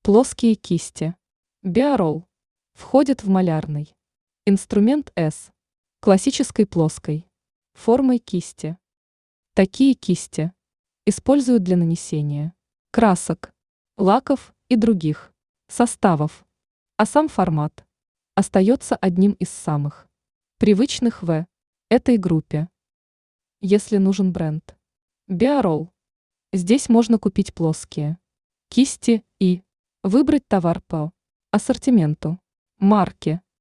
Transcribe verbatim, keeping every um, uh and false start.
Плоские кисти. Биорол. Входит в малярный. Инструмент S. Классической плоской формой кисти. Такие кисти используют для нанесения красок, лаков и других составов, а сам формат остается одним из самых привычных в этой группе. Если нужен бренд Биорол, здесь можно купить плоские кисти и выбрать товар по ассортименту марки.